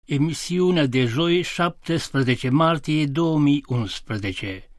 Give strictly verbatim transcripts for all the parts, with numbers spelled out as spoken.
Emisiunea de joi, șaptesprezece martie două mii unsprezece.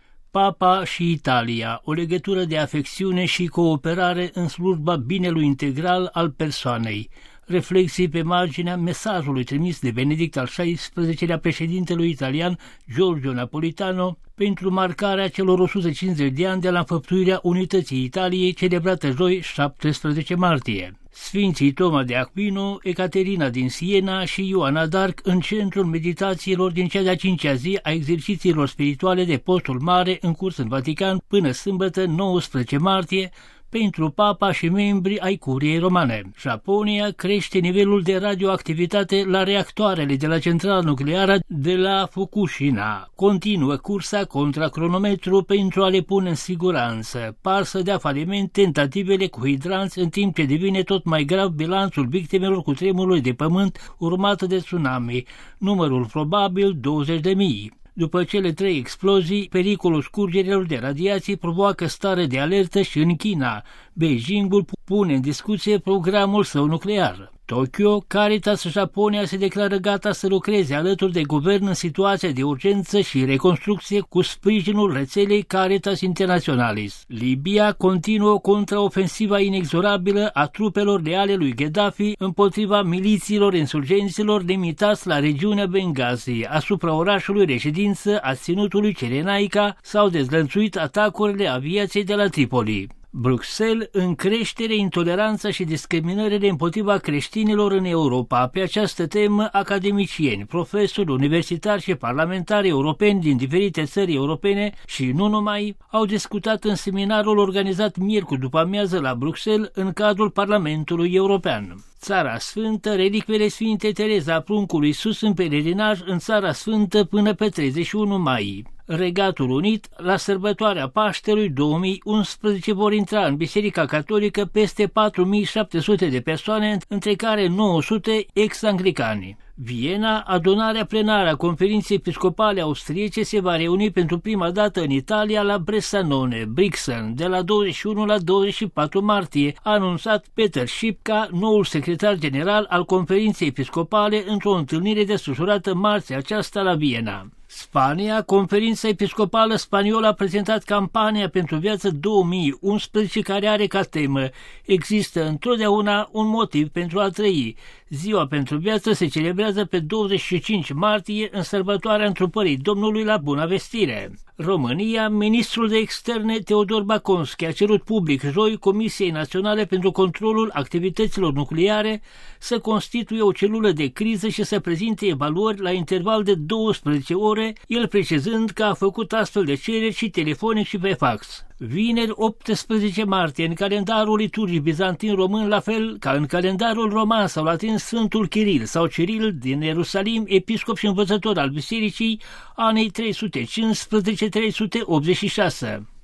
Papa și Italia, o legătură de afecțiune și cooperare în slujba binelui integral al persoanei. Reflexii pe marginea mesajului trimis de Benedict al șaisprezecelea președintelui italian Giorgio Napolitano pentru marcarea celor o sută cincizeci de ani de la înfăptuirea unității Italiei, celebrată joi, șaptesprezece martie. Sfinții Toma de Aquino, Ecaterina din Siena și Ioana d'Arc în centrul meditațiilor din cea de-a cincea zi a exercițiilor spirituale de postul mare în curs în Vatican până sâmbătă nouăsprezece martie, pentru papa și membri ai curiei romane. Japonia crește nivelul de radioactivitate la reactoarele de la centrala nucleară de la Fukushima. Continuă cursa contra cronometru pentru a le pune în siguranță. Par să dea faliment tentativele cu hidranți, în timp ce devine tot mai grav bilanțul victimelor cutremurului de pământ urmat de tsunami, numărul probabil douăzeci de mii. După cele trei explozii, pericolul scurgerilor de radiații provoacă stare de alertă și în China. Beijingul pune în discuție programul său nuclear. Tokyo, Caritas Japonia se declară gata să lucreze alături de guvern în situația de urgență și reconstrucție cu sprijinul rețelei Caritas Internationalis. Libia continuă contraofensiva inexorabilă a trupelor leale lui Gheddafi împotriva milițiilor insurgenților limitați la regiunea Benghazi. Asupra orașului reședință a ținutului Cirenaica s-au dezlănțuit atacurile aviației de la Tripoli. Bruxelles, în creștere intoleranța și discriminările împotriva creștinilor în Europa. Pe această temă, academicieni, profesori, universitari și parlamentari europeni din diferite țări europene și nu numai, au discutat în seminarul organizat miercuri după amiază la Bruxelles în cadrul Parlamentului European. Țara Sfântă, relicvele Sfinte Tereza a Pruncului sus în pelerinaj în Țara Sfântă până pe treizeci și unu mai. Regatul Unit, la sărbătoarea Paștelui două mii unsprezece vor intra în Biserica Catolică peste patru mii șapte sute de persoane, între care nouă sute ex-anglicani. Viena, adunarea plenară a Conferinței Episcopale Austriece se va reuni pentru prima dată în Italia la Bressanone, Brixen, de la douăzeci și unu la douăzeci și patru martie, a anunțat Peter Șipca, noul secretar general al Conferinței Episcopale, într-o întâlnire desfășurată marțea aceasta la Viena. Spania, Conferința Episcopală Spaniolă a prezentat campania pentru viață două mii unsprezece, care are ca temă: există întotdeauna un motiv pentru a trăi. Ziua pentru viață se celebrează pe douăzeci și cinci martie în sărbătoarea Întrupării Domnului la Buna Vestire. România, ministrul de externe Teodor Baconschi a cerut public joi Comisiei Naționale pentru Controlul Activităților Nucleare să constituie o celulă de criză și să prezinte evaluări la interval de douăsprezece ore, el precizând că a făcut astfel de cereri și telefonic și pe fax. Vineri, optsprezece martie, în calendarul liturgic bizantin român, la fel ca în calendarul roman sau latin, Sfântul Chiril sau Ciril din Ierusalim, episcop și învățător al bisericii, anii trei sute cincisprezece - trei sute optzeci și șase.